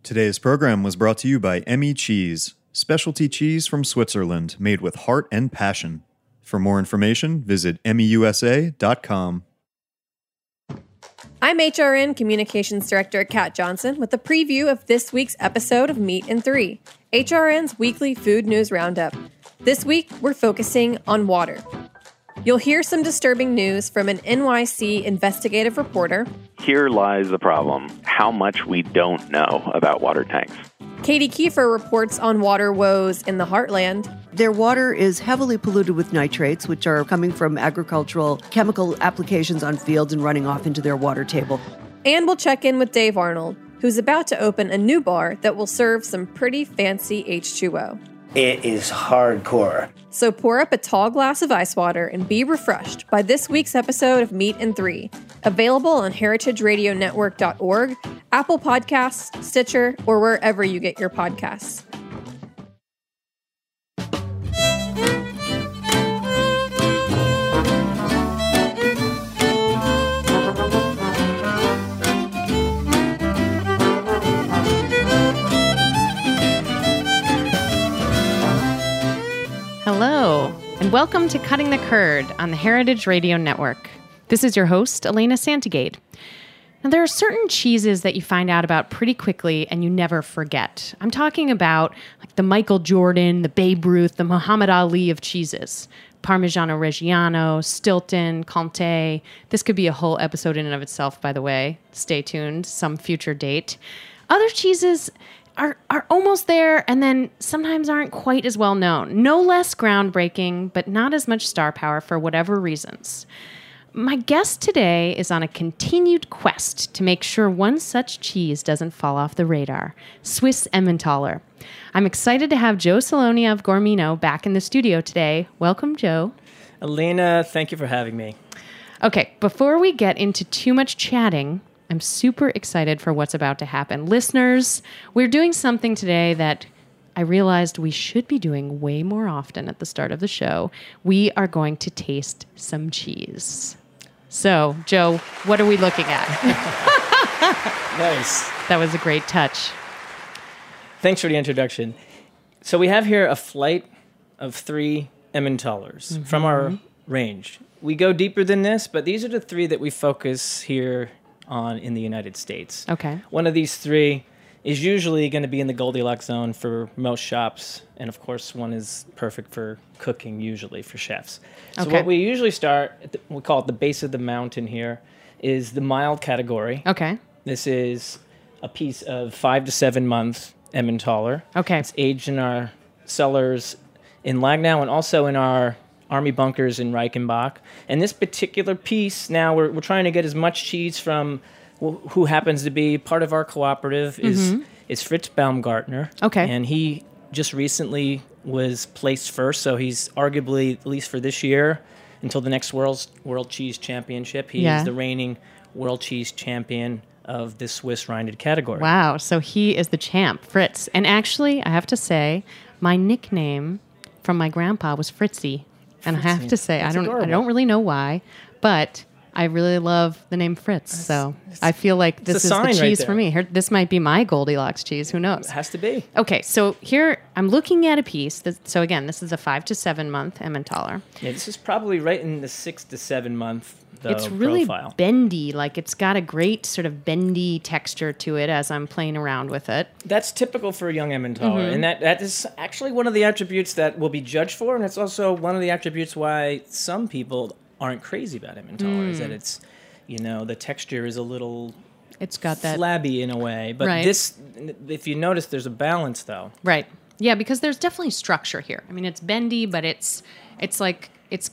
Today's program was brought to you by Emmy Cheese, specialty cheese from Switzerland made with heart and passion. For more information, visit emmyusa.com. I'm HRN Communications Director Kat Johnson with a preview of this week's episode of Meat in 3, HRN's weekly food news roundup. This week, we're focusing on water. You'll hear some disturbing news from an NYC investigative reporter. Here lies the problem, how much we don't know about water tanks. Katie Kiefer reports on water woes in the heartland. Their water is heavily polluted with nitrates, which are coming from agricultural chemical applications on fields and running off into their water table. And we'll check in with Dave Arnold, who's about to open a new bar that will serve some pretty fancy H2O. It is hardcore. So pour up a tall glass of ice water and be refreshed by this week's episode of Meat in 3, available on heritageradionetwork.org, Apple Podcasts, Stitcher, or wherever you get your podcasts. Hello, and welcome to Cutting the Curd on the Heritage Radio Network. This is your host, Elena Santagade. Now, there are certain cheeses that you find out about pretty quickly and you never forget. I'm talking about like the Michael Jordan, the Babe Ruth, the Muhammad Ali of cheeses. Parmigiano Reggiano, Stilton, Comté. This could be a whole episode in and of itself, by the way. Stay tuned, some future date. Other cheeses are almost there and then sometimes aren't quite as well known. No less groundbreaking, but not as much star power for whatever reasons. My guest today is on a continued quest to make sure one such cheese doesn't fall off the radar, Swiss Emmentaler. I'm excited to have Joe Salonia of Gormino back in the studio today. Welcome, Joe. Elena, thank you for having me. Okay, before we get into too much chatting, I'm super excited for what's about to happen. Listeners, we're doing something today that I realized we should be doing way more often at the start of the show. We are going to taste some cheese. So, Joe, what are we looking at? Nice. That was a great touch. Thanks for the introduction. So we have here a flight of 3 Emmentalers from our range. We go deeper than this, but these are the 3 that we focus here on in the United States. Okay. One of these 3 is usually going to be in the Goldilocks zone for most shops, and of course one is perfect for cooking usually for chefs. So what we usually start, we call it the base of the mountain here, is the mild category. Okay. This is a piece of 5 to 7 month Emmentaler. Okay. It's aged in our cellars in Langnau and also in our Army bunkers in Reichenbach. And this particular piece, now we're trying to get as much cheese from who happens to be part of our cooperative is Fritz Baumgartner. Okay. And he just recently was placed first, so he's arguably, at least for this year, until the next World Cheese Championship, he is the reigning World Cheese Champion of the Swiss Rinded category. Wow, so he is the champ, Fritz. And actually, I have to say, my nickname from my grandpa was Fritzy. And I have to say, I don't really know why, but I really love the name Fritz. So I feel like this is the cheese for me. This might be my Goldilocks cheese. Who knows? It has to be. Okay, so here I'm looking at a piece. So again, this is a 5 to 7 month Emmentaler. Yeah, this is probably right in the 6 to 7 month. It's really profile. Bendy, like it's got a great sort of bendy texture to it as I'm playing around with it. That's typical for a young Emmentaler, and that is actually one of the attributes that will be judged for, and it's also one of the attributes why some people aren't crazy about Emmentaler, is that it's, the texture is a little it's got that flabby in a way, but this, if you notice, there's a balance though. Right. Yeah, because there's definitely structure here. I mean, it's bendy, but it's like it's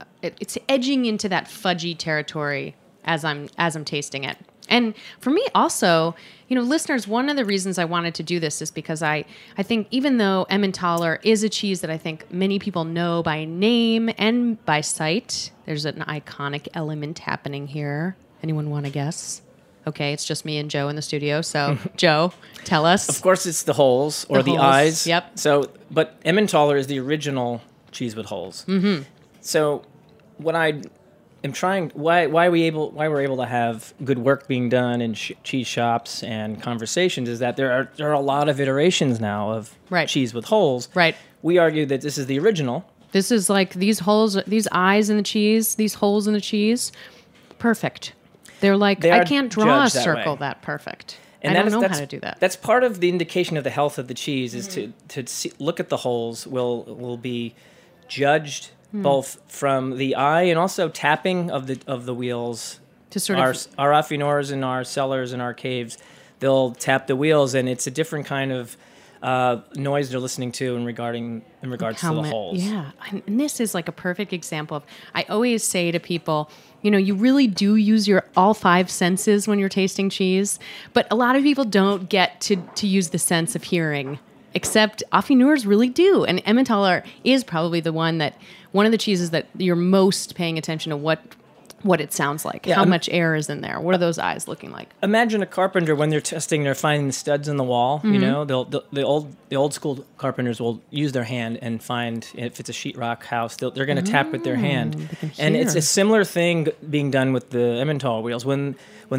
edging into that fudgy territory as I'm tasting it. And for me also, listeners, one of the reasons I wanted to do this is because I think even though Emmentaler is a cheese that I think many people know by name and by sight, there's an iconic element happening here. Anyone want to guess? Okay, it's just me and Joe in the studio. So, Joe, tell us. Of course, it's the holes or the holes. eyes. Yep. So, but Emmentaler is the original cheese with holes. Mm-hmm. So, what I am trying why we're able to have good work being done in cheese shops and conversations is that there are a lot of iterations now of cheese with holes. Right. We argue that this is the original. This is like these holes, these eyes in the cheese, these holes in the cheese. Perfect. They're like, I can't draw a circle that perfect. And I don't know how to do that. That's part of the indication of the health of the cheese is to look at the holes will be judged both from the eye and also tapping of the wheels. To sort our affineurs and our cellars and our caves, they'll tap the wheels, and it's a different kind of noise they're listening to in regards to the holes. Yeah, and this is like a perfect example of. I always say to people, you really do use your all 5 senses when you're tasting cheese, but a lot of people don't get to use the sense of hearing. Except affineurs really do, and Emmentaler is probably one of the cheeses that you're most paying attention to what it sounds like. How much air is in there? What are those eyes looking like? Imagine a carpenter when they're testing, they're finding the studs in the wall. The old school carpenters will use their hand and find if it's a sheetrock house, they're going to tap with their hand. And it's a similar thing being done with the Emmentaler wheels. When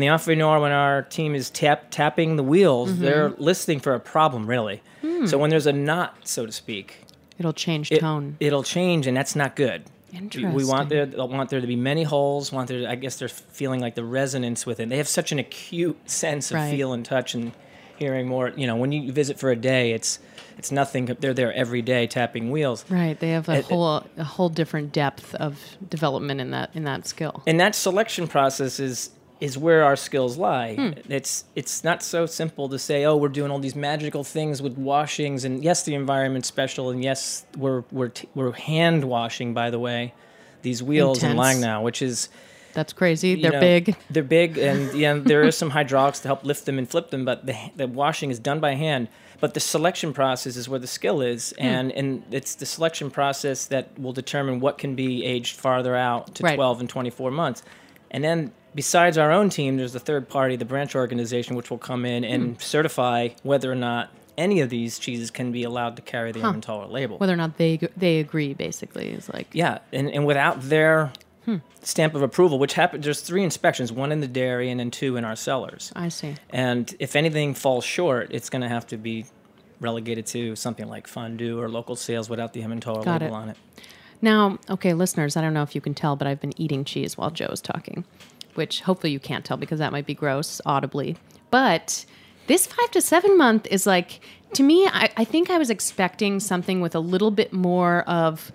our team is tapping the wheels, they're listening for a problem really. So when there's a knot, so to speak, it'll change tone. It'll change, and that's not good. Interesting. We want there to be many holes. I guess they're feeling like the resonance with it. They have such an acute sense of feel and touch and hearing more. When you visit for a day, it's nothing. They're there every day tapping wheels. Right. They have a whole different depth of development in that skill. And that selection process is where our skills lie. It's not so simple to say, we're doing all these magical things with washings, and yes, the environment's special, and yes, we're hand washing, by the way, these wheels in Langnau, which is that's crazy. They're big. They're big, and there is some hydraulics to help lift them and flip them, but the washing is done by hand. But the selection process is where the skill is, and it's the selection process that will determine what can be aged farther out to 12 and 24 months, and then. Besides our own team, there's the third party, the branch organization, which will come in and certify whether or not any of these cheeses can be allowed to carry the Emmentaler label. Whether or not they agree, basically, is like... Yeah, and without their stamp of approval, which happens, there's 3 inspections, 1 in the dairy and then 2 in our cellars. I see. And if anything falls short, it's going to have to be relegated to something like fondue or local sales without the Emmentaler label on it. Now, okay, listeners, I don't know if you can tell, but I've been eating cheese while Joe's talking. Which hopefully you can't tell because that might be gross audibly. But this 5 to 7 month is like, to me, I think I was expecting something with a little bit more of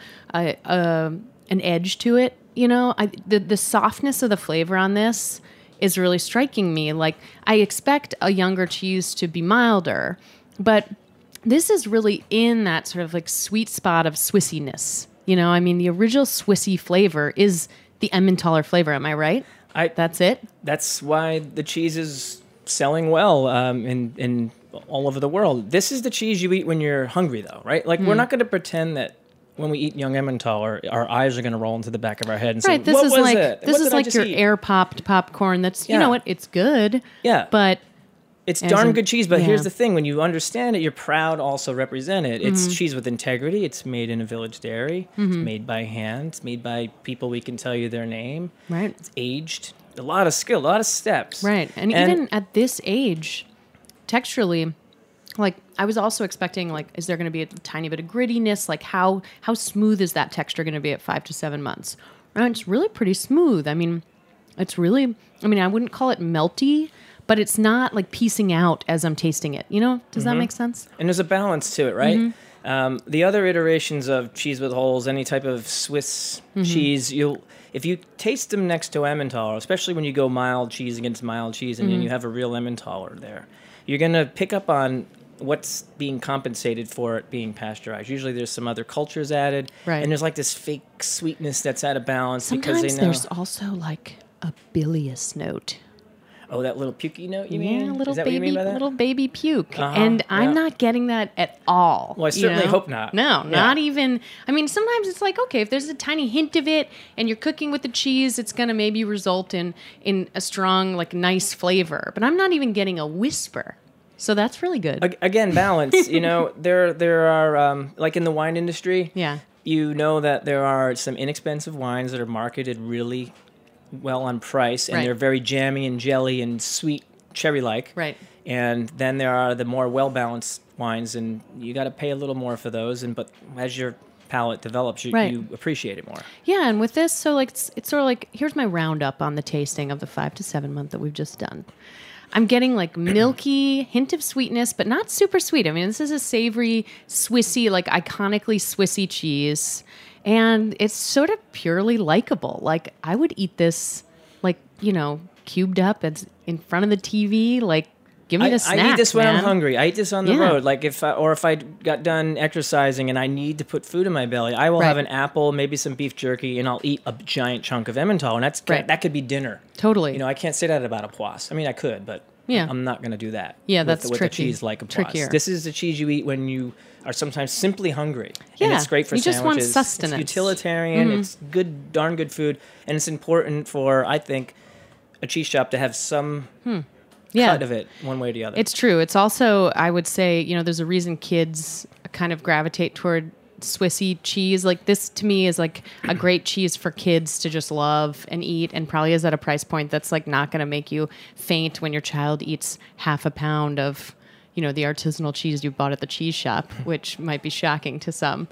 an edge to it. The softness of the flavor on this is really striking me. Like, I expect a younger cheese to be milder, but this is really in that sort of like sweet spot of Swissiness. The original Swissy flavor is the Emmentaler flavor. Am I right? That's it? That's why the cheese is selling well in all over the world. This is the cheese you eat when you're hungry, though, right? Like, we're not going to pretend that when we eat young Emmentaler, our eyes are going to roll into the back of our head and say, this is like your air-popped popcorn that's, you know what, it's good. Yeah. But... It's darn good cheese, but here's the thing. When you understand it, you're proud to also represent it. It's cheese with integrity. It's made in a village dairy. It's made by hand. It's made by people we can tell you their name. Right. It's aged. A lot of skill, a lot of steps. Right. And even at this age, texturally, like, I was also expecting, like, is there going to be a tiny bit of grittiness? Like, how smooth is that texture going to be at 5 to 7 months? And it's really pretty smooth. I wouldn't call it melty, but it's not like piecing out as I'm tasting it. Does that make sense? And there's a balance to it, right? The other iterations of cheese with holes, any type of Swiss cheese, if you taste them next to Emmentaler, especially when you go mild cheese against mild cheese and then you have a real Emmentaler there, you're going to pick up on what's being compensated for it being pasteurized. Usually there's some other cultures added, and there's like this fake sweetness that's out of balance. Sometimes because they know. There's also like a bilious note. Oh, that little pukey note you mean? Yeah, Is that what you mean by that? Little baby puke. And I'm not getting that at all. Well, I certainly hope not. No, not even. Sometimes it's like, okay, if there's a tiny hint of it and you're cooking with the cheese, it's going to maybe result in a strong, like, nice flavor. But I'm not even getting a whisper. So that's really good. Again, balance. There are, like in the wine industry, yeah. You know that there are some inexpensive wines that are marketed really well on price, and Right. they're very jammy and jelly and sweet cherry-like. Right. And then there are the more well-balanced wines, and you got to pay a little more for those. But as your palate develops, Right. you appreciate it more. Yeah, and with this, so like it's sort of like, here's my roundup on the tasting of the 5 to 7 month that we've just done. I'm getting like milky, hint of sweetness, but not super sweet. I mean, this is a savory, Swissy, like iconically Swissy cheese, and it's sort of purely likable. Like I would eat this, like, you know, cubed up and in front of the TV, like. Give me the snack, I eat this when man. I'm hungry. I eat this on the Yeah. road. Like if I got done exercising and I need to put food in my belly, I will Right. have an apple, maybe some beef jerky, and I'll eat a giant chunk of Emmentaler, and Right. that could be dinner. Totally. You know, I can't say that about a Poisse. I mean, I could, but Yeah. I'm not going to do that. Yeah, with- that's with tricky. a cheese like a Poisse. Trickier. This is the cheese you eat when you are sometimes simply hungry. Yeah, And it's great for you just want sandwiches. sustenance. It's utilitarian. It's good, darn good food, and it's important for, I think, a cheese shop to have some cut of it one way or the other. It's true. It's also, I would say, you know, there's a reason kids kind of gravitate toward Swissy cheese. Like this to me is like a great cheese for kids to just love and eat, and probably is at a price point that's like not going to make you faint when your child eats half a pound of, you know, the artisanal cheese you bought at the cheese shop, which might be shocking to some.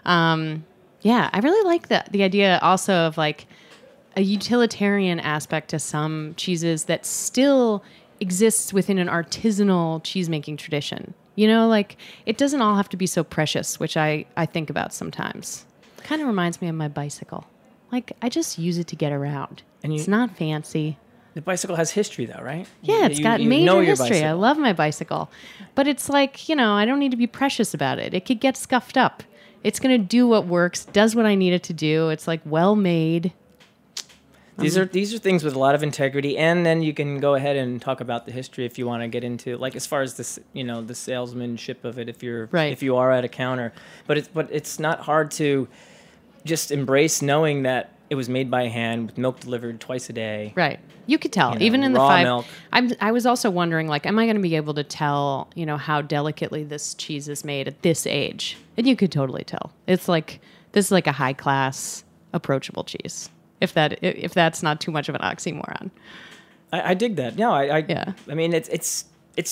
Yeah, I really like the idea also of like a utilitarian aspect to some cheeses that still exists within an artisanal cheesemaking tradition. You know, like it doesn't all have to be so precious, which I think about sometimes. Kind of reminds me of my bicycle. Like I just use it to get around. And It's not fancy. The bicycle has history, though, right? Yeah, it's got you major know your history. I bicycle. love my bicycle. But it's like, you know, I don't need to be precious about it. It could get scuffed up. It's going to do what works, does what I need it to do. It's like well made. These are things with a lot of integrity, and then you can go ahead and talk about the history if you want to get into, like, as far as this, you know, the salesmanship of it. If you are at a counter, but it's not hard to just embrace knowing that it was made by hand with milk delivered twice a day. Right. You could tell, You know, even in the raw 5. milk. I was also wondering, like, am I going to be able to tell, you know, how delicately this cheese is made at this age? And you could totally tell. It's like, this is like a high class, approachable cheese. If that's not too much of an oxymoron. I dig that. No, Yeah. I mean, it's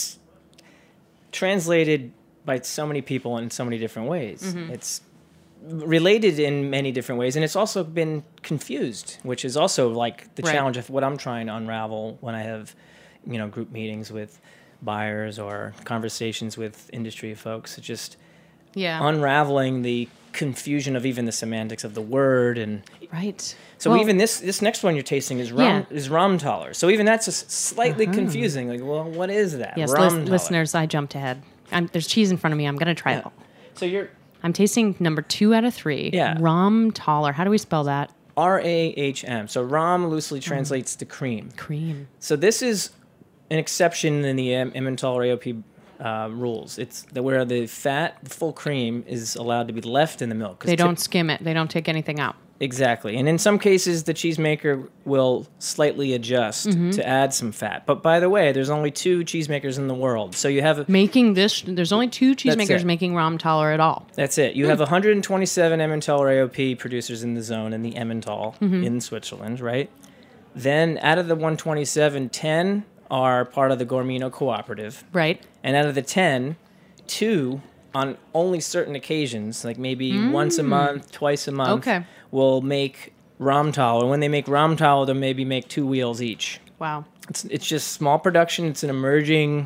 translated by so many people in so many different ways. Mm-hmm. It's related in many different ways, and it's also been confused, which is also like the Right. challenge of what I'm trying to unravel when I have, you know, group meetings with buyers or conversations with industry folks. It's just Yeah. unraveling the confusion of even the semantics of the word. And Right. so Well, even this next one you're tasting is Yeah. Ramtaler. So even that's just slightly confusing. Like, well, what is that? Yes, Ramtaler. listeners, I jumped ahead. There's cheese in front of me. I'm going to try it. So you're I'm tasting number 2 out of 3. Yeah. Ramtaler. How do we spell that? Rahm. So Ram loosely Mm. translates to cream. Cream. So this is an exception in the Emmentaler AOP rules. It's where the fat, full cream, is allowed to be left in the milk. 'Cause They don't skim it. They don't take anything out. Exactly. And in some cases, the cheesemaker will slightly adjust Mm-hmm. to add some fat. But by the way, there's only 2 cheesemakers in the world. So you have... Making this, there's only 2 cheesemakers it. making Ramtaler at all. That's it. You have 127 Emmentaler AOP producers in the zone in the Emmental in Switzerland, right? Then out of the 127, 10 are part of the Gormino Cooperative. Right. And out of the 10, 2 on only certain occasions, like maybe once a month, twice a month, Okay. will make Ramtaler. When they make Ramtaler, they'll maybe make 2 wheels each. Wow. It's just small production. It's an emerging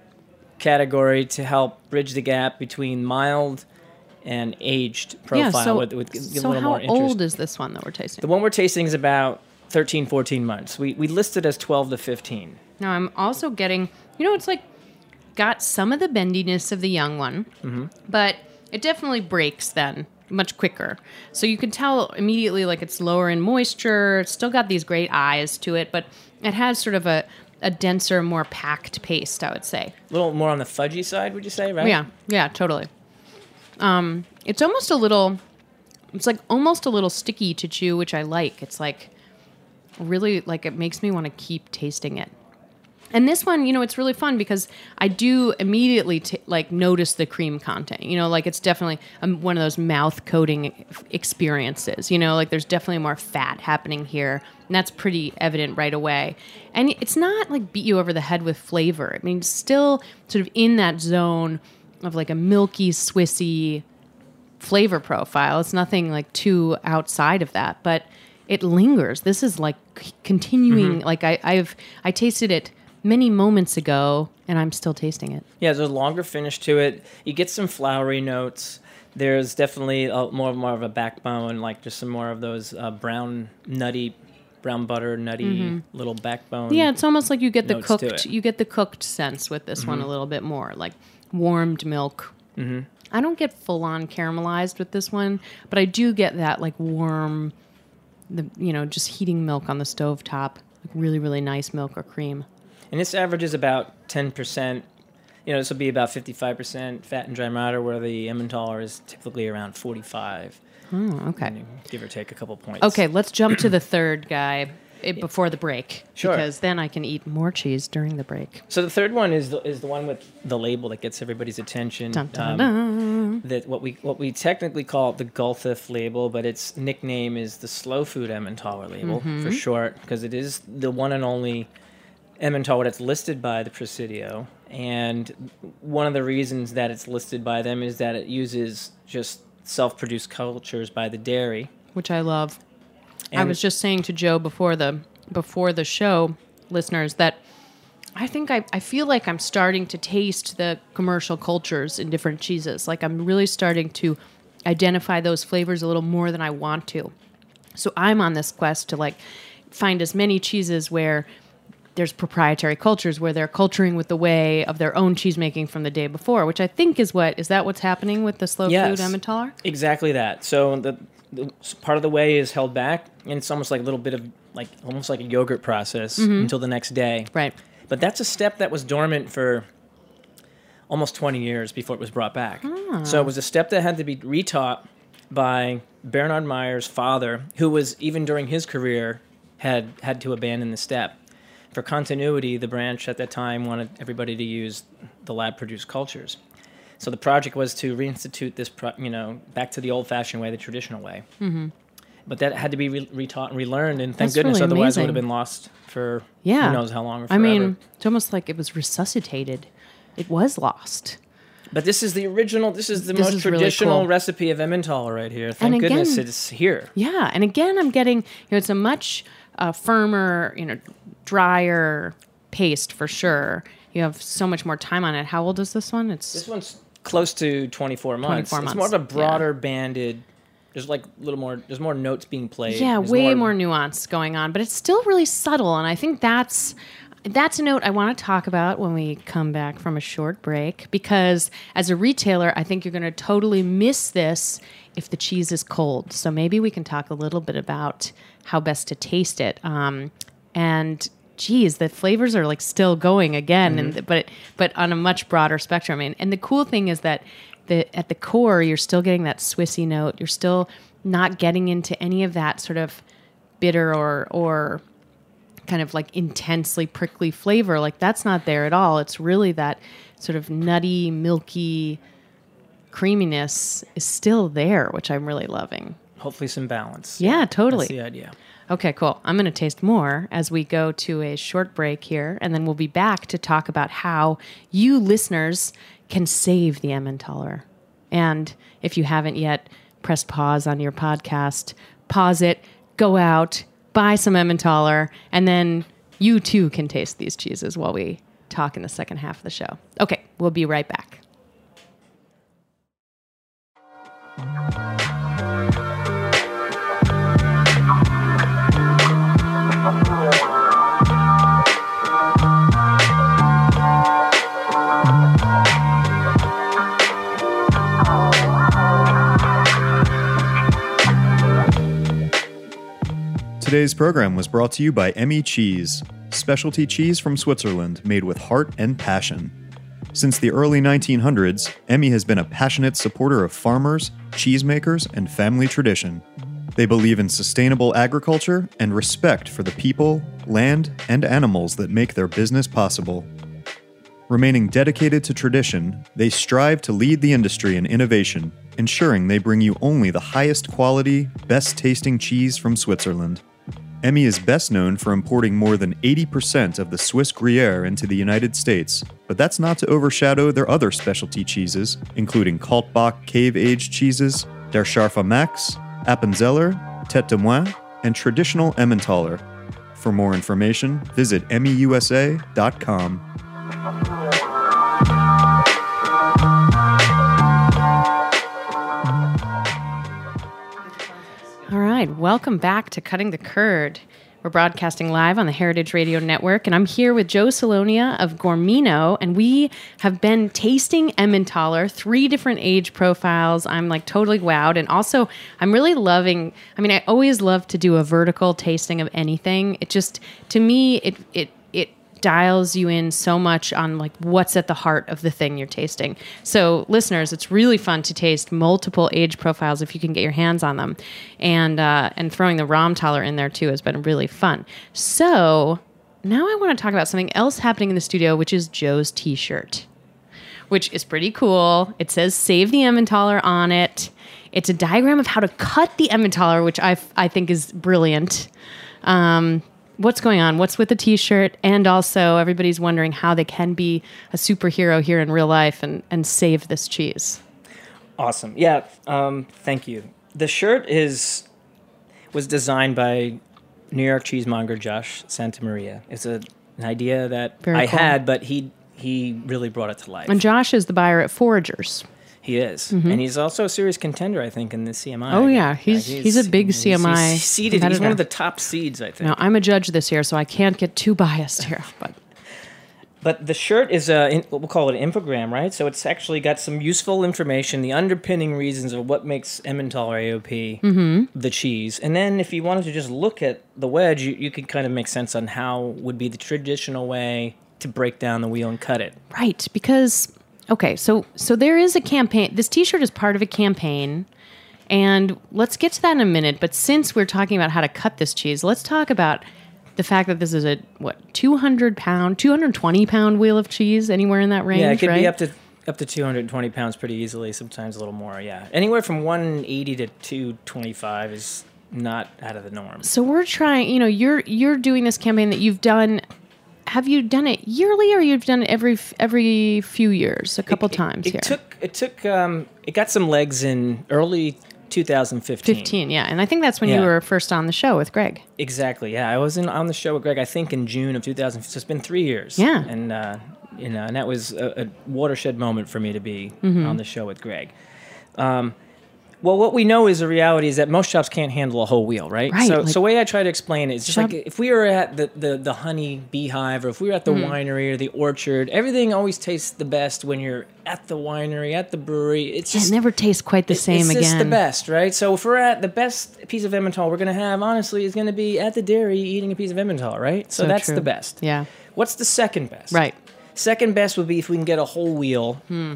category to help bridge the gap between mild and aged profile with give a so little how more interest. old is this one that we're tasting? The one we're tasting is about 13, 14 months. We listed as 12 to 15. Now I'm also getting, you know, it's like got some of the bendiness of the young one, but it definitely breaks then much quicker. So you can tell immediately like it's lower in moisture. It's still got these great eyes to it, but it has sort of a denser, more packed paste, I would say. A little more on the fudgy side, would you say, right? Yeah, totally. It's almost a little, it's like almost a little sticky to chew, which I like. It's like really like it makes me want to keep tasting it. And this one, you know, it's really fun because I do immediately like notice the cream content. You know, like it's definitely one of those mouth coating experiences. You know, like there's definitely more fat happening here And that's pretty evident right away. And it's not like beat you over the head with flavor. I mean, it's still sort of in that zone of like a milky, Swissy flavor profile. It's nothing like too outside of that, but it lingers. This is like continuing. Like I tasted it many moments ago, and I'm still tasting it. Yeah, there's a longer finish to it. You get some flowery notes. There's definitely more of a backbone, like just some more of those brown butter nutty little backbone. Yeah, it's almost like you get the notes to cooked. it. You get the cooked sense with this one a little bit more, like warmed milk. I don't get full on caramelized with this one, but I do get that like warm, just heating milk on the stovetop, like really, really nice milk or cream. And this averages about 10%. This will be about 55% fat and dry matter, where the Emmentaler is typically around 45. Oh, okay. Give or take a couple points. Okay, let's jump to the third guy before the break. Sure. Because then I can eat more cheese during the break. So the third one is the one with the label that gets everybody's attention. Dun, dun, dun. That what we technically call the Gulthif label, but its nickname is the Slow Food Emmentaler label for short, because it is the one and only Emmentaler that's listed by the Presidio. And one of the reasons that it's listed by them is that it uses just self-produced cultures by the dairy, Which I love. And I was just saying to Joe before the show, listeners, that I think I feel like I'm starting to taste the commercial cultures in different cheeses. Like I'm really starting to identify those flavors a little more than I want to. So I'm on this quest to like find as many cheeses where there's proprietary cultures, where they're culturing with the way of their own cheese making from the day before, which I think is that what's happening with the Slow Food Emmentaler? Exactly that. So the part of the whey is held back, and it's almost like a little bit of almost like a yogurt process until the next day. Right. But that's a step that was dormant for almost 20 years before it was brought back. So it was a step that had to be retaught by Bernard Meyer's father, who was, even during his career, had to abandon the step. For continuity, the branch at that time wanted everybody to use the lab-produced cultures. So the project was to reinstitute this, back to the old-fashioned way, the traditional way. Mm-hmm. But that had to be retaught and relearned, and thank goodness, really otherwise it amazing. would have been lost for who knows how long or forever. I mean, it's almost like it was resuscitated. It was lost. But this is the original, this is the This most is really traditional cool. recipe of Emmentaler right here. And Thank again- goodness it's here. Yeah, and again, I'm getting, it's a much firmer, drier paste for sure. You have so much more time on it. How old is this one? This one's close to 24 months. 24 It's months, more of a yeah. broader banded, there's like a little more, there's more notes being played. Yeah, There's way more nuance going on, but it's still really subtle, and I think that's a note I want to talk about when we come back from a short break, because as a retailer, I think you're going to totally miss this if the cheese is cold. So maybe we can talk a little bit about how best to taste it. And geez, the flavors are like still going again, and but on a much broader spectrum. And the cool thing is that at the core, you're still getting that Swissy note. You're still not getting into any of that sort of bitter or kind of like intensely prickly flavor. Like that's not there at all. It's really that sort of nutty, milky creaminess is still there, which I'm really loving. Hopefully some balance. Yeah, totally. That's the idea. Okay, cool. I'm going to taste more as we go to a short break here, and then we'll be back to talk about how you listeners can save the Emmentaler. And if you haven't yet pressed pause on your podcast, pause it, go out, buy some Emmentaler, and then you too can taste these cheeses while we talk in the second half of the show. Okay, we'll be right back. Today's program was brought to you by Emmy Cheese, specialty cheese from Switzerland made with heart and passion. Since the early 1900s, Emmy has been a passionate supporter of farmers, cheesemakers, and family tradition. They believe in sustainable agriculture and respect for the people, land, and animals that make their business possible. Remaining dedicated to tradition, they strive to lead the industry in innovation, ensuring they bring you only the highest quality, best tasting cheese from Switzerland. Emmy is best known for importing more than 80% of the Swiss Gruyere into the United States, but that's not to overshadow their other specialty cheeses, including Kaltbach cave-aged cheeses, Der Scharfe Max, Appenzeller, Tête de Moine, and traditional Emmentaler. For more information, visit emmyusa.com. All right, welcome back to Cutting the Curd. We're broadcasting live on the Heritage Radio Network, and I'm here with Joe Salonia of Gourmino, and we have been tasting Emmentaler, 3 different age profiles. I'm like totally wowed, and also I'm really loving, I always love to do a vertical tasting of anything. It just, to me, it dials you in so much on like what's at the heart of the thing you're tasting. So listeners, it's really fun to taste multiple age profiles if you can get your hands on them. And throwing the Rahmtaler in there too has been really fun. So now I want to talk about something else happening in the studio, which is Joe's t-shirt, which is pretty cool. It says Save the Emmentaler on it. It's a diagram of how to cut the Emmentaler, which I think is brilliant. What's going on? What's with the t-shirt? And also everybody's wondering how they can be a superhero here in real life and save this cheese. Awesome. Yeah. Thank you. The shirt was designed by New York cheesemonger Josh Santamaria. It's an idea that I had, but he really brought it to life. And Josh is the buyer at Foragers. He is. Mm-hmm. And he's also a serious contender, I think, in the CMI. Oh, yeah. He's a big CMI he's seeded. He's one of the top seeds, I think. Now, I'm a judge this year, so I can't get too biased here. But the shirt is what we'll call it an infogram, right? So it's actually got some useful information, the underpinning reasons of what makes Emmentaler AOP the cheese. And then if you wanted to just look at the wedge, you could kind of make sense on how would be the traditional way to break down the wheel and cut it. Right, because... Okay, so there is a campaign. This t-shirt is part of a campaign, and let's get to that in a minute. But since we're talking about how to cut this cheese, let's talk about the fact that this is a, 200-pound, 220-pound wheel of cheese, anywhere in that range, yeah, it could right? be up to 220 pounds pretty easily, sometimes a little more, yeah. Anywhere from 180 to 225 is not out of the norm. So we're trying, you're doing this campaign that you've done... Have you done it yearly, or you've done it every few years, a couple times here? It got some legs in early 2015. Yeah, and I think that's when you were first on the show with Greg. Exactly. Yeah, I was on the show with Greg. I think in June of 2015. So it's been 3 years. Yeah, and and that was a watershed moment for me to be on the show with Greg. Well, what we know is the reality is that most shops can't handle a whole wheel, right? Right. So the way I try to explain it is just like if we were at the honey beehive, or if we were at the winery or the orchard, everything always tastes the best when you're at the winery, at the brewery. It never tastes quite the same again. It's just the best, right? So if we're at the best piece of Emmentaler we're going to have, honestly, is going to be at the dairy eating a piece of Emmentaler, right? So that's true. the best. Yeah. What's the second best? Right. Second best would be if we can get a whole wheel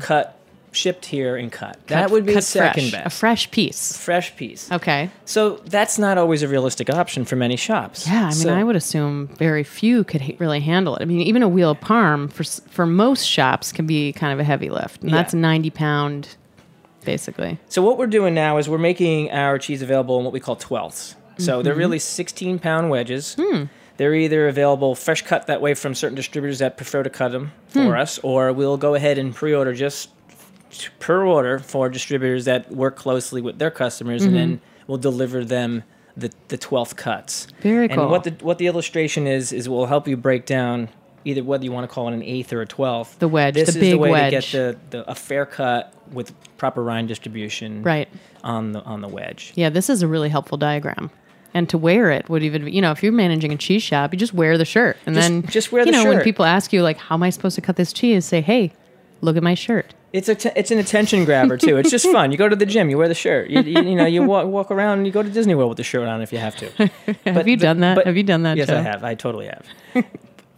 shipped here and cut. That would be the second best. A fresh piece. Fresh piece. Okay. So that's not always a realistic option for many shops. Yeah, I would assume very few could really handle it. I mean, even a wheel of Parm for most shops can be kind of a heavy lift. And that's 90-pound, basically. So what we're doing now is we're making our cheese available in what we call 12ths. So they're really 16-pound wedges. They're either available fresh cut that way from certain distributors that prefer to cut them for us, or we'll go ahead and pre-order just per order for distributors that work closely with their customers, and then we'll deliver them the 12th cuts. Very cool. And what the illustration is we'll help you break down either whether you want to call it an 8th or a 12th. The wedge, this the big wedge. This is the way to get a fair cut with proper rind distribution on the wedge. Yeah, this is a really helpful diagram. And to wear it would even, if you're managing a cheese shop, you just wear the shirt. And just wear the shirt. When people ask you, like, how am I supposed to cut this cheese? Say, hey, look at my shirt. It's an attention grabber too. It's just fun. You go to the gym, you wear the shirt. You walk around, and you go to Disney World with the shirt on if you have to. Have you done that? Have you done that? Yes, Joe? I have. I totally have.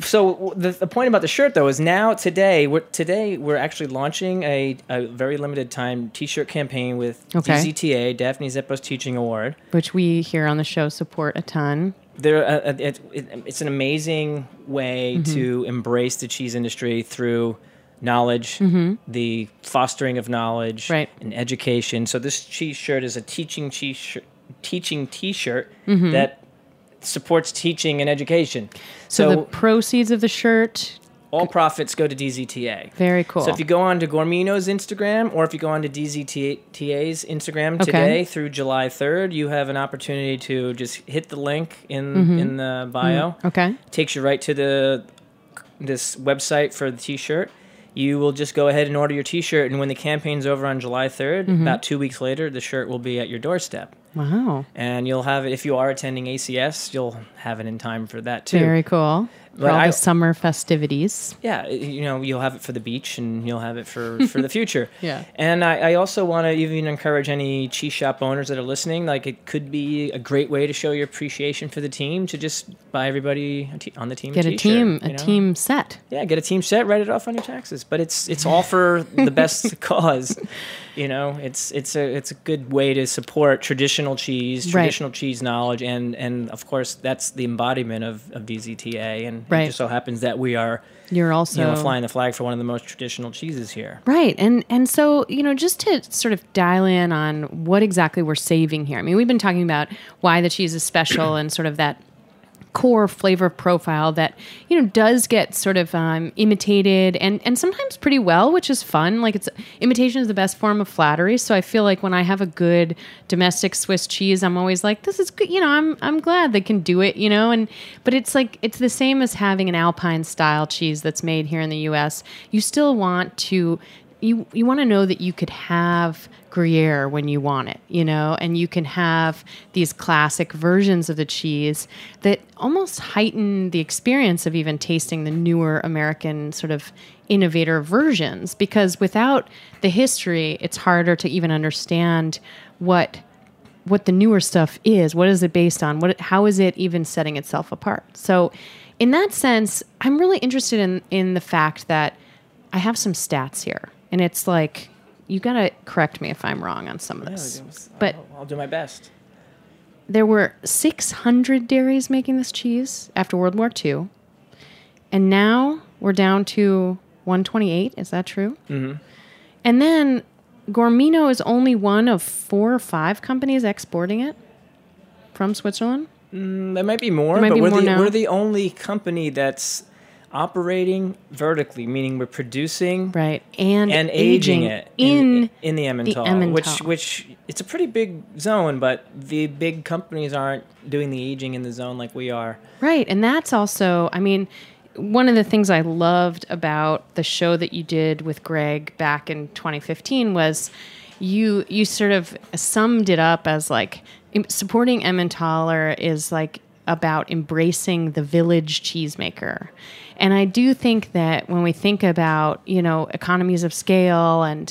So the point about the shirt though is now today we're actually launching a very limited time T-shirt campaign with DZTA, Daphne Zeppo's Teaching Award, which we here on the show support a ton. It's an amazing way to embrace the cheese industry through knowledge, the fostering of knowledge, and education. So this cheese shirt is a teaching T-shirt that supports teaching and education. So the proceeds of the shirt, all profits go to DZTA. Very cool. So if you go on to Gormino's Instagram or if you go on to DZTA's Instagram today through July 3rd, you have an opportunity to just hit the link in the bio. Okay. It takes you right to this website for the T-shirt. You will just go ahead and order your T-shirt, and when the campaign's over on July 3rd, about 2 weeks later, the shirt will be at your doorstep. Wow. And you'll have it, if you are attending ACS, you'll have it in time for that too. Very cool. For all the summer festivities. Yeah, you'll have it for the beach, and you'll have it for the future. Yeah. And I also want to even encourage any cheese shop owners that are listening, like it could be a great way to show your appreciation for the team to just buy everybody on the team Get a T-shirt. a team set. Yeah, get a team set, write it off on your taxes. But it's all for the best cause. It's a good way to support traditional cheese, traditional cheese knowledge, and of course that's the embodiment of DZTA. And it just so happens that you're also flying the flag for one of the most traditional cheeses here. Right. And so, just to sort of dial in on what exactly we're saving here. I mean, we've been talking about why the cheese is special and sort of that core flavor profile that does get sort of imitated and sometimes pretty well, which is fun. Like imitation is the best form of flattery. So I feel like when I have a good domestic Swiss cheese, I'm always like, this is good. I'm glad they can do it. But it's like it's the same as having an Alpine style cheese that's made here in the U.S. You still want to. You want to know that you could have Gruyere when you want it, and you can have these classic versions of the cheese that almost heighten the experience of even tasting the newer American sort of innovator versions, because without the history, it's harder to even understand what the newer stuff is. What is it based on? How is it even setting itself apart? So in that sense, I'm really interested in the fact that I have some stats here. And it's like, you got to correct me if I'm wrong on some of this. But I'll do my best. There were 600 dairies making this cheese after World War II. And now we're down to 128. Is that true? Mm-hmm. And then Gormino is only one of 4 or 5 companies exporting it from Switzerland. There might be more, but we're the only company that's operating vertically, meaning we're producing and aging it in the Emmental, Emmental, which it's a pretty big zone, but the big companies aren't doing the aging in the zone like we are. Right, and that's also, I mean, one of the things I loved about the show that you did with Greg back in 2015 was you sort of summed it up as like supporting Emmentaler is like about embracing the village cheesemaker. And I do think that when we think about, economies of scale and,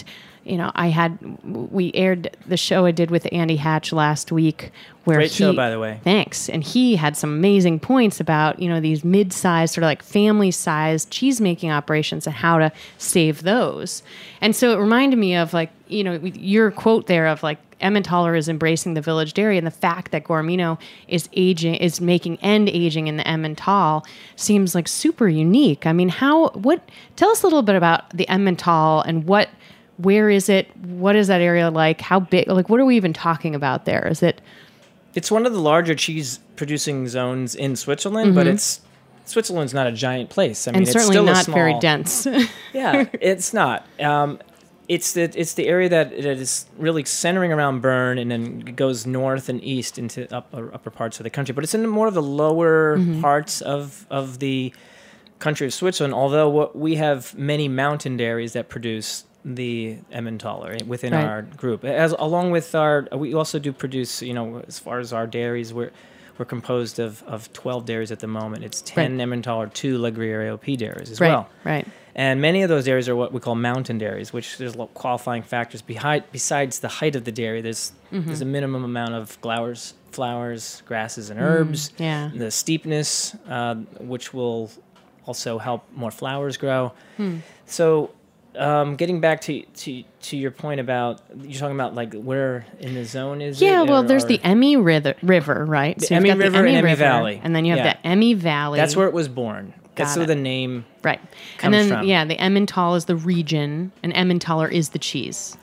we aired the show I did with Andy Hatch last week. Great show, by the way. Thanks. And he had some amazing points about, these mid-sized, sort of like family-sized cheese-making operations and how to save those. And so it reminded me of like, your quote there of like, Emmentaler is embracing the village dairy, and the fact that Gormino is making and aging in the Emmental seems like super unique. I mean, tell us a little bit about the Emmental and where is it? What is that area like? How big? Like, what are we even talking about there? It's one of the larger cheese producing zones in Switzerland, but Switzerland's not a giant place. I mean, and certainly it's still not very dense. Yeah, it's not. It's the area that is really centering around Bern and then goes north and east into upper parts of the country. But it's in more of the lower parts of the country of Switzerland, although we have many mountain dairies that produce the Emmentaler within our group. Along with we also do produce, as far as our dairies, we're composed of 12 dairies at the moment. It's 10 Emmentaler, 2 La Gruyere AOP dairies as well. Right. And many of those dairies are what we call mountain dairies, which there's qualifying factors besides the height of the dairy. There's a minimum amount of flowers, grasses, and herbs. The steepness, which will also help more flowers grow. So, getting back to your point about you're talking about like where in the zone is it? Yeah, well, there's the Emmy River, right? The Emmy River and Emmy Valley, and then you have the Emmy Valley. That's where it was born. That's where the name comes and then from. The Emmental is the region, and Emmentaler is the cheese.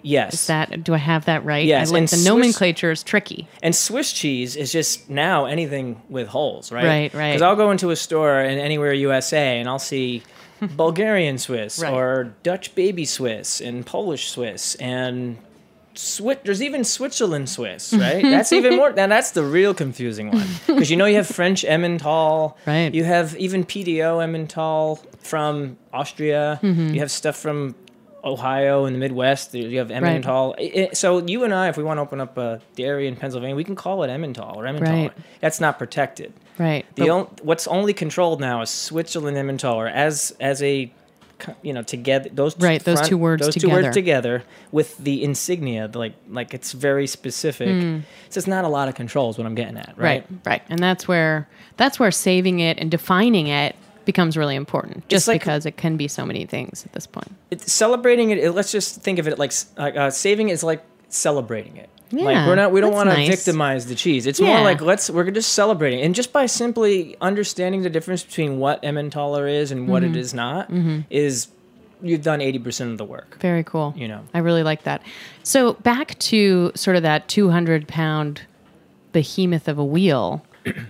Yes. Do I have that right? Yes, I like and the Swiss- nomenclature is tricky. And Swiss cheese is just now anything with holes, right? Right. Because I'll go into a store in anywhere USA and I'll see Bulgarian Swiss Right. or Dutch baby Swiss and Polish Swiss and there's even Switzerland Swiss, right? That's even more. Now that's the real confusing one because you have French Emmental, Right. You have even PDO Emmental from Austria. You have stuff from Ohio and the Midwest. You have Emmental. So you and I, if we want to open up a dairy in Pennsylvania, we can call it Emmental or Emmental. Right. That's not protected. Right. What's only controlled now is Switzerland Emmental, or as a together those those two words together with the insignia, like it's very specific. So it's not a lot of control is what I'm getting at, right? Right. And that's where saving it and defining it becomes really important, just because it can be so many things at this point. Celebrating it, let's just think of it like saving it is like celebrating it. Yeah, like we don't want to nice. victimize the cheese. It's more like we're just celebrating. And just by simply understanding the difference between what Emmentaler is and what it is not, is you've done 80% of the work. Very cool. I really like that. So back to sort of that 200-pound behemoth of a wheel.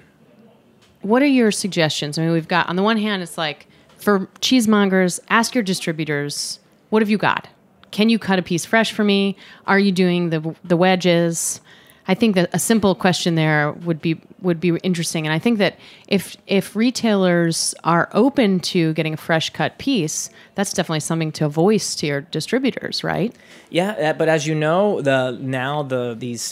What are your suggestions? I mean, we've got, on the one hand, it's like, for cheesemongers, ask your distributors, what have you got? Can you cut a piece fresh for me? Are you doing the wedges? I think that a simple question there would be interesting. And I think that if retailers are open to getting a fresh cut piece, that's definitely something to voice to your distributors, right? Yeah, but as you know, these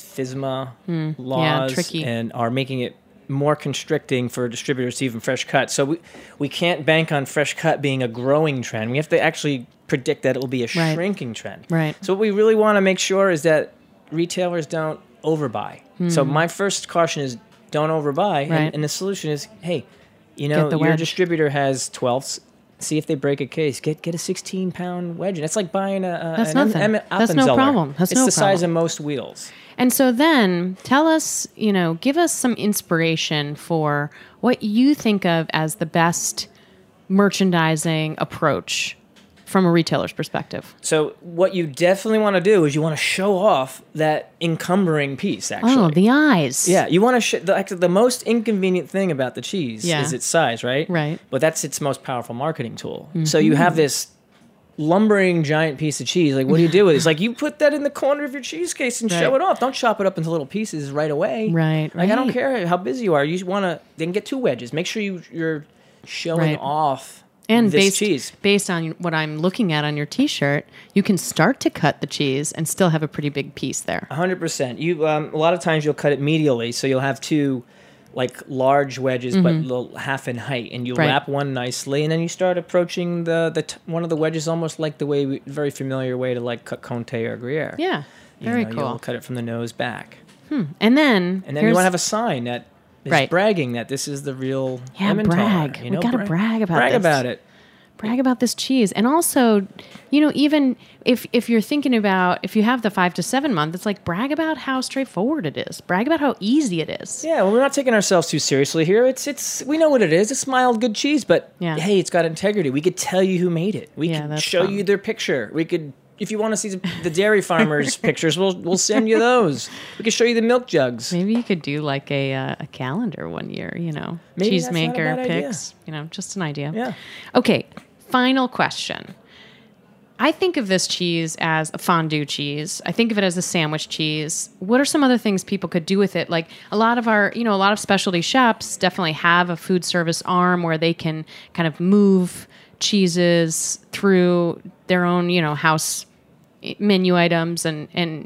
FSMA laws tricky. and are making it more constricting for distributors to even fresh cut. So we can't bank on fresh cut being a growing trend. We have to actually predict that it will be a shrinking trend. Right. So what we really want to make sure is that retailers don't overbuy. So my first caution is don't overbuy. Right. And the solution is, hey, your wedge. distributor has 12. See if they break a case. Get a 16-pound wedge. And it's like buying That's an nothing. That's no Appenzeller. problem. That's it's no the size problem. of most wheels. And so then tell us, give us some inspiration for what you think of as the best merchandising approach from a retailer's perspective. So what you definitely want to do is you want to show off that encumbering piece, actually. Oh, the eyes. Yeah, you want to the most inconvenient thing about the cheese is its size, right? Right. But that's its most powerful marketing tool. So you have this lumbering giant piece of cheese. Like, what do you do with it? It's like you put that in the corner of your cheese case and show it off. Don't chop it up into little pieces right away. Right. Like, I don't care how busy you are. You want to then get two wedges. Make sure you're showing off and this cheese. Based on what I'm looking at on your T-shirt, you can start to cut the cheese and still have a pretty big piece there. 100%. You a lot of times you'll cut it medially, so you'll have two like large wedges, but little half in height, and you wrap one nicely, and then you start approaching the one of the wedges almost like the very familiar way to like cut Conte or Gruyere. Yeah, very cool. You'll cut it from the nose back, and then you want to have a sign that is bragging that this is the real Emmentaler. Brag. We gotta brag about brag this. about it. Brag about this cheese. And also, even if you're thinking about, if you have the 5 to 7 month, it's like brag about how straightforward it is. Brag about how easy it is. Yeah, well, we're not taking ourselves too seriously here. It's we know what it is. It's mild, good cheese, but hey, it's got integrity. We could tell you who made it. We could show you their picture. We could, if you want to see the dairy farmers' pictures, we'll send you those. We could show you the milk jugs. Maybe you could do like a calendar one year, Maybe cheesemaker picks, just an idea. Yeah. Okay, final question. I think of this cheese as a fondue cheese. I think of it as a sandwich cheese. What are some other things people could do with it? Like a lot of specialty shops definitely have a food service arm where they can kind of move cheeses through their own, house menu items. And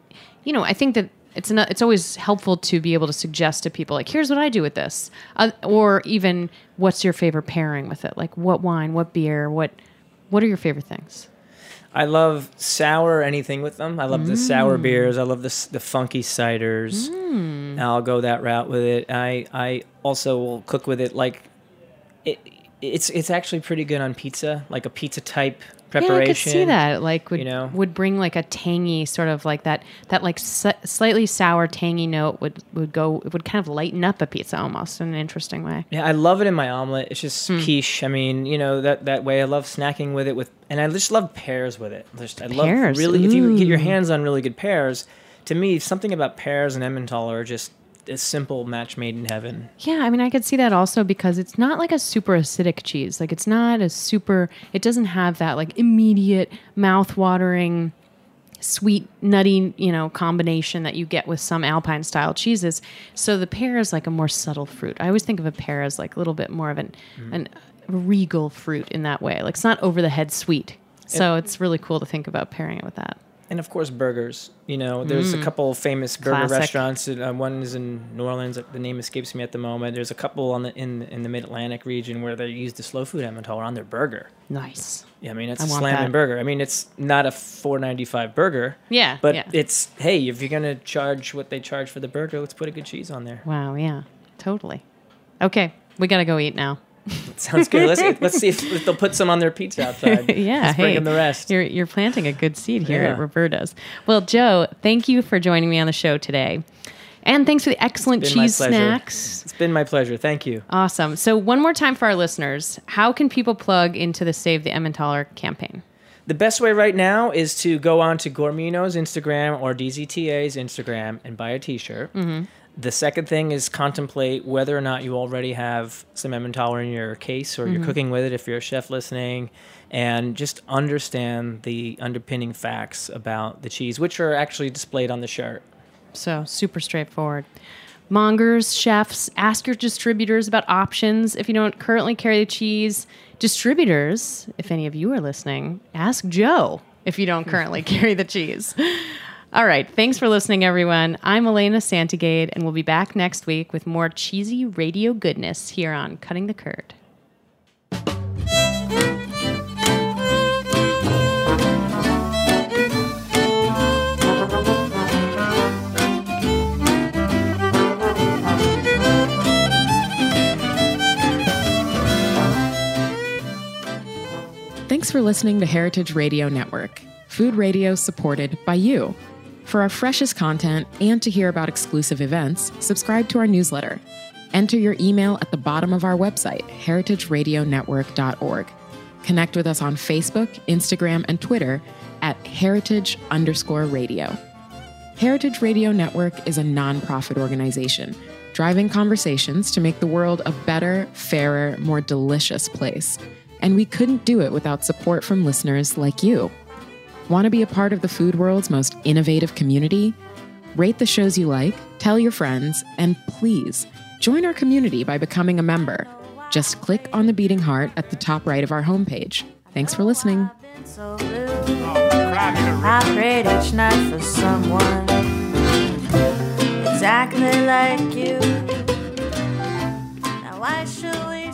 I think that it's always helpful to be able to suggest to people, like, here's what I do with this. Or even, what's your favorite pairing with it? Like, what wine, what beer, what are your favorite things? I love sour anything with them. I love the sour beers. I love the funky ciders. I'll go that route with it. I also will cook with it like it's actually pretty good on pizza, like a pizza type preparation. Yeah, I could see that. Like would bring like a tangy sort of like that like slightly sour tangy note would kind of lighten up a pizza almost in an interesting way. Yeah, I love it in my omelet. It's just quiche. I mean, that way. I love snacking with it and I just love pears with it. I love really, if you get your hands on really good pears, to me, something about pears and Emmentaler are just a simple match made in heaven. Yeah, I mean, I could see that also because it's not like a super acidic cheese. Like it's not it doesn't have that like immediate mouth-watering, sweet, nutty, combination that you get with some Alpine style cheeses. So the pear is like a more subtle fruit. I always think of a pear as like a little bit more of an regal fruit in that way. Like it's not over the head sweet. So it's really cool to think about pairing it with that. And of course, burgers. There's a couple famous burger restaurants. One is in New Orleans. The name escapes me at the moment. There's a couple in the Mid-Atlantic region where they use the slow food Emmentaler on their burger. Nice. Yeah, I mean, it's a slamming burger. I mean, it's not a $4.95 burger. Yeah. But it's, hey, if you're going to charge what they charge for the burger, let's put a good cheese on there. Wow, yeah. Totally. Okay, we got to go eat now. Sounds good. Let's see if they'll put some on their pizza outside. Yeah, let's bring them the rest. You're planting a good seed here at Roberta's. Well, Joe, thank you for joining me on the show today. And thanks for the excellent cheese snacks. It's been my pleasure. Thank you. Awesome. So one more time for our listeners, how can people plug into the Save the Emmentaler campaign? The best way right now is to go on to Gourmino's Instagram or DZTA's Instagram and buy a T-shirt. Mm-hmm. The second thing is contemplate whether or not you already have some Emmentaler in your case or you're cooking with it if you're a chef listening, and just understand the underpinning facts about the cheese, which are actually displayed on the shirt. So super straightforward. Mongers, chefs, ask your distributors about options if you don't currently carry the cheese. Distributors, if any of you are listening, ask Joe if you don't currently carry the cheese. All right. Thanks for listening, everyone. I'm Elena Santigade, and we'll be back next week with more cheesy radio goodness here on Cutting the Curd. Thanks for listening to Heritage Radio Network, food radio supported by you. For our freshest content and to hear about exclusive events, subscribe to our newsletter. Enter your email at the bottom of our website, heritageradionetwork.org. Connect with us on Facebook, Instagram, and Twitter at heritage_radio. Heritage Radio Network is a nonprofit organization driving conversations to make the world a better, fairer, more delicious place. And we couldn't do it without support from listeners like you. Want to be a part of the food world's most innovative community? Rate the shows you like, tell your friends, and please join our community by becoming a member. Just click on the beating heart at the top right of our homepage. Thanks for listening. I prayed each night for someone exactly like you. Now why should we